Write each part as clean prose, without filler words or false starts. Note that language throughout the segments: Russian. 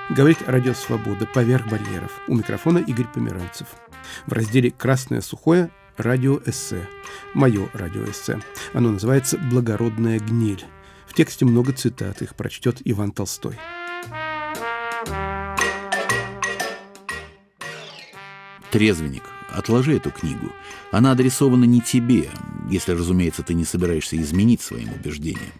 Говорит Радио Свобода «Поверх барьеров». У микрофона Игорь Померанцев. В разделе «Красное сухое» радиоэссе. Мое радиоэссе. Оно называется «Благородная гниль». В тексте много цитат, их прочтет Иван Толстой. Трезвенник, отложи эту книгу. Она адресована не тебе, если, разумеется, ты не собираешься изменить своим убеждениям.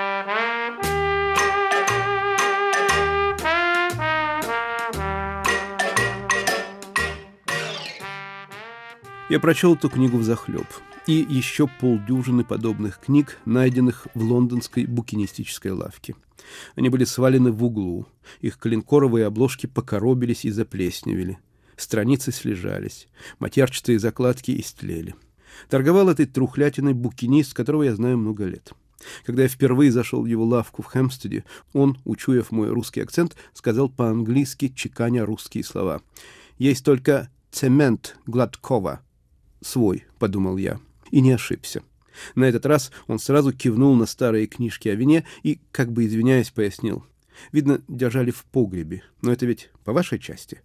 Я прочел эту книгу взахлеб. И еще полдюжины подобных книг, найденных в лондонской букинистической лавке. Они были свалены в углу. Их коленкоровые обложки покоробились и заплесневели. Страницы слежались. Матерчатые закладки истлели. Торговал этой трухлятиной букинист, которого я знаю много лет. Когда я впервые зашел в его лавку в Хэмпстеде, он, учуяв мой русский акцент, сказал по-английски, чеканя русские слова. «Есть только цемент Гладкова». «Свой», — подумал я, и не ошибся. На этот раз он сразу кивнул на старые книжки о вине и, как бы извиняясь, пояснил. «Видно, держали в погребе, но это ведь по вашей части».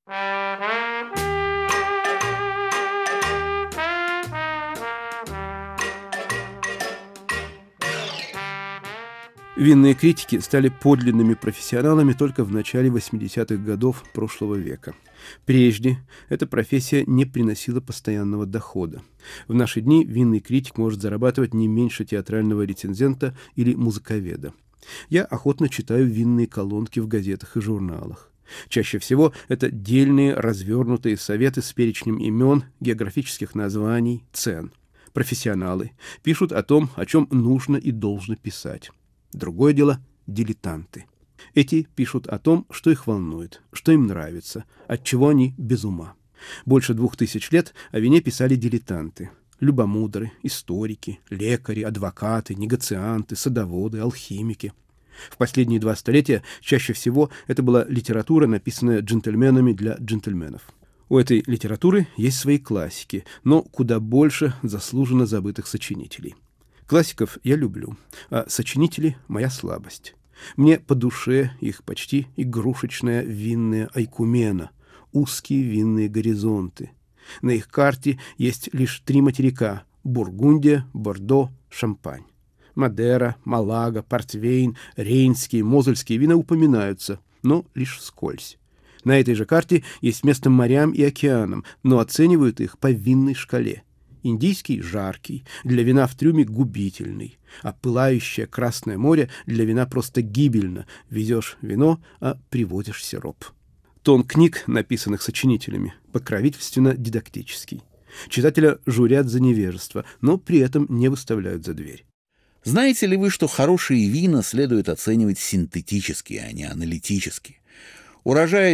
Винные критики стали подлинными профессионалами только в начале 80-х годов прошлого века. Прежде эта профессия не приносила постоянного дохода. В наши дни винный критик может зарабатывать не меньше театрального рецензента или музыковеда. Я охотно читаю винные колонки в газетах и журналах. Чаще всего это дельные, развернутые советы с перечнем имен, географических названий, цен. Профессионалы пишут о том, о чем нужно и должно писать. Другое дело – дилетанты. Эти пишут о том, что их волнует, что им нравится, от чего они без ума. Больше 2000 лет о вине писали дилетанты. Любомудры, историки, лекари, адвокаты, негацианты, садоводы, алхимики. В последние 2 столетия чаще всего это была литература, написанная джентльменами для джентльменов. У этой литературы есть свои классики, но куда больше заслуженно забытых сочинителей. Классиков я люблю, а сочинители – моя слабость. Мне по душе их почти игрушечная винная айкумена, узкие винные горизонты. На их карте есть лишь 3 материка – Бургундия, Бордо, Шампань. Мадера, Малага, Портвейн, рейнские, мозельские вина упоминаются, но лишь вскользь. На этой же карте есть место морям и океанам, но оценивают их по винной шкале. Индийский – жаркий, для вина в трюме губительный, а пылающее Красное море для вина просто гибельно. Везешь вино, а привозишь сироп. Тон книг, написанных сочинителями, покровительственно-дидактический. Читателя журят за невежество, но при этом не выставляют за дверь. Знаете ли вы, что хорошие вина следует оценивать синтетически, а не аналитически? Урожаи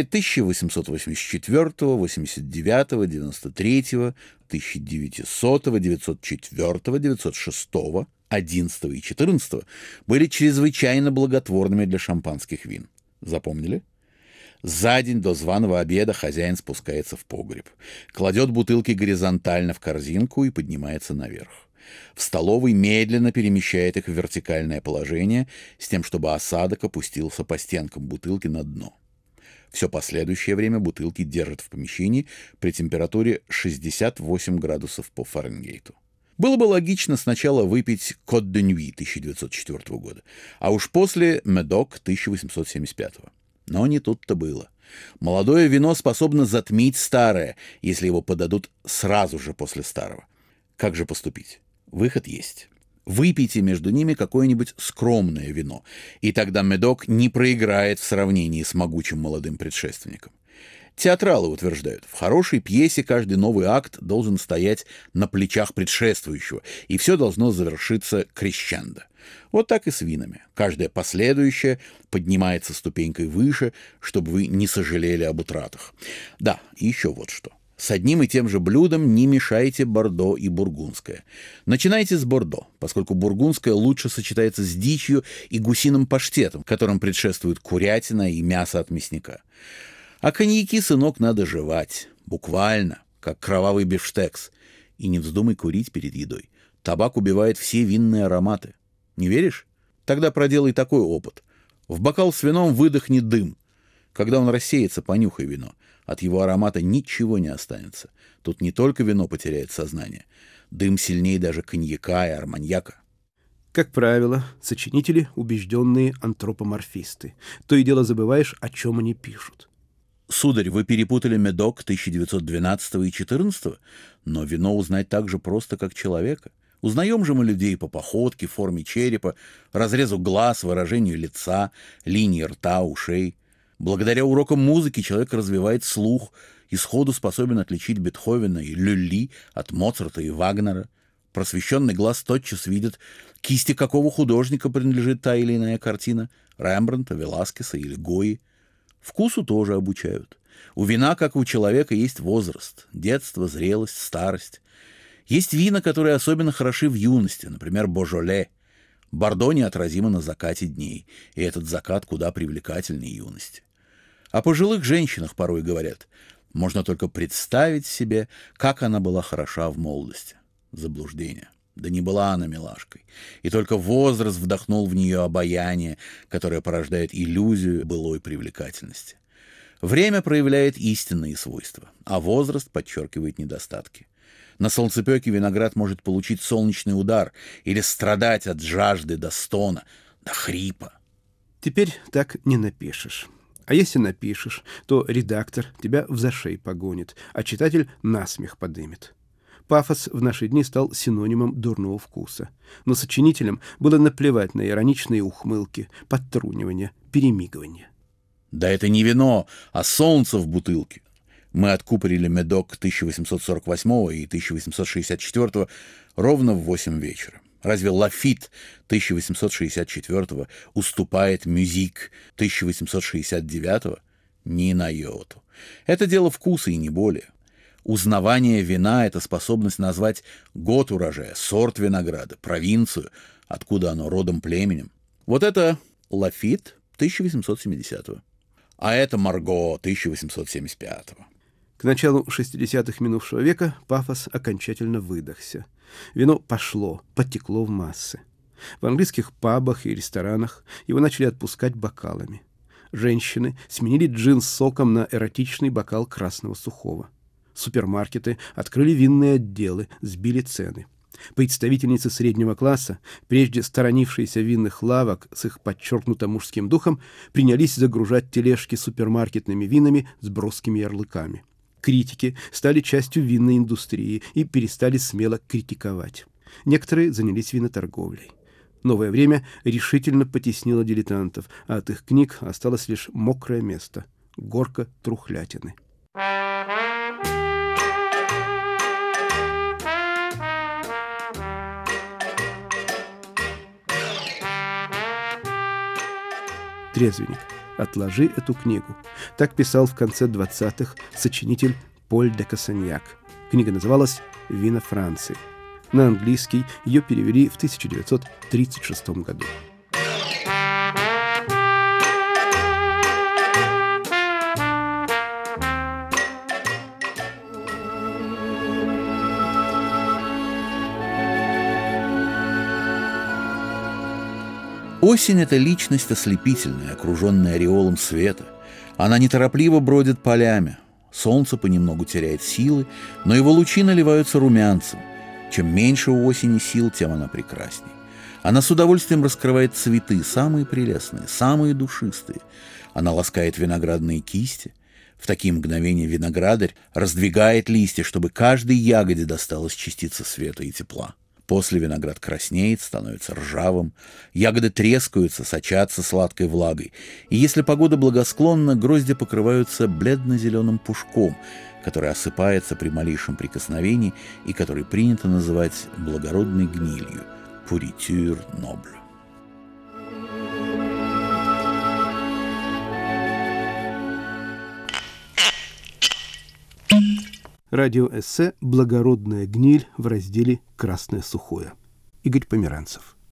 1884, 89, 93, 1900, 904, 906, 11 и 14 были чрезвычайно благотворными для шампанских вин. Запомнили? За день до званого обеда хозяин спускается в погреб, кладет бутылки горизонтально в корзинку и поднимается наверх. В столовой медленно перемещает их в вертикальное положение с тем, чтобы осадок опустился по стенкам бутылки на дно. Все последующее время бутылки держат в помещении при температуре 68 градусов по Фаренгейту. Было бы логично сначала выпить «Кот де Нюи» 1904 года, а уж после «Медок» 1875. Но не тут-то было. Молодое вино способно затмить старое, если его подадут сразу же после старого. Как же поступить? Выход есть. Выпейте между ними какое-нибудь скромное вино, и тогда Медок не проиграет в сравнении с могучим молодым предшественником. Театралы утверждают, в хорошей пьесе каждый новый акт должен стоять на плечах предшествующего, и все должно завершиться крещендо. Вот так и с винами. Каждое последующее поднимается ступенькой выше, чтобы вы не сожалели об утратах. Да, и еще вот что. С одним и тем же блюдом не мешайте бордо и бургундское. Начинайте с бордо, поскольку бургундское лучше сочетается с дичью и гусиным паштетом, которым предшествует курятина и мясо от мясника. А коньяки, сынок, надо жевать, буквально, как кровавый бифштекс. И не вздумай курить перед едой. Табак убивает все винные ароматы. Не веришь? Тогда проделай такой опыт. В бокал с вином выдохни дым. Когда он рассеется, понюхай вино. От его аромата ничего не останется. Тут не только вино потеряет сознание. Дым сильнее даже коньяка и арманьяка. Как правило, сочинители – убежденные антропоморфисты. То и дело забываешь, о чем они пишут. Сударь, вы перепутали Медок 1912 и 14, но вино узнать так же просто, как человека. Узнаем же мы людей по походке, форме черепа, разрезу глаз, выражению лица, линии рта, ушей. Благодаря урокам музыки человек развивает слух и сходу способен отличить Бетховена и Люлли от Моцарта и Вагнера. Просвещенный глаз тотчас видит, кисти какого художника принадлежит та или иная картина – Рембрандта, Веласкеса или Гойи. Вкусу тоже обучают. У вина, как и у человека, есть возраст – детство, зрелость, старость. Есть вина, которые особенно хороши в юности, например, Божоле. Бордо неотразимо на закате дней, и этот закат куда привлекательнее юности. О пожилых женщинах порой говорят, можно только представить себе, как она была хороша в молодости. Заблуждение. Да не была она милашкой. И только возраст вдохнул в нее обаяние, которое порождает иллюзию былой привлекательности. Время проявляет истинные свойства, а возраст подчеркивает недостатки. На солнцепёке виноград может получить солнечный удар или страдать от жажды до стона, до хрипа. Теперь так не напишешь. А если напишешь, то редактор тебя в зашей погонит, а читатель насмех подымет. Пафос в наши дни стал синонимом дурного вкуса. Но сочинителям было наплевать на ироничные ухмылки, подтрунивания, перемигивания. Да это не вино, а солнце в бутылке. Мы откупорили Медок 1848 и 1864 ровно в 8 вечера. Разве Лафит 1864 уступает Мюзик 1869? Ни на йоту. Это дело вкуса и не более. Узнавание вина — это способность назвать год урожая, сорт винограда, провинцию, откуда оно родом племенем. Вот это Лафит 1870, а это Марго 1875. К началу 60-х минувшего века пафос окончательно выдохся. Вино пошло, потекло в массы. В английских пабах и ресторанах его начали отпускать бокалами. Женщины сменили джин с соком на эротичный бокал красного сухого. Супермаркеты открыли винные отделы, сбили цены. Представительницы среднего класса, прежде сторонившиеся винных лавок с их подчеркнуто мужским духом, принялись загружать тележки супермаркетными винами с броскими ярлыками. Критики стали частью винной индустрии и перестали смело критиковать. Некоторые занялись виноторговлей. Новое время решительно потеснило дилетантов, а от их книг осталось лишь мокрое место — горка трухлятины. Трезвенник. Отложи эту книгу. Так писал в конце 20-х сочинитель Поль де Кассаньяк. Книга называлась «Вина Франции». На английский ее перевели в 1936 году. Осень — это личность ослепительная, окруженная ореолом света. Она неторопливо бродит полями. Солнце понемногу теряет силы, но его лучи наливаются румянцем. Чем меньше у осени сил, тем она прекрасней. Она с удовольствием раскрывает цветы, самые прелестные, самые душистые. Она ласкает виноградные кисти. В такие мгновения виноградарь раздвигает листья, чтобы каждой ягоде досталась частица света и тепла. После виноград краснеет, становится ржавым, ягоды трескаются, сочатся сладкой влагой. И если погода благосклонна, грозди покрываются бледно-зеленым пушком, который осыпается при малейшем прикосновении и который принято называть благородной гнилью – «pourriture noble». Радиоэссе «Благородная гниль» в разделе «Красное сухое». Игорь Померанцев.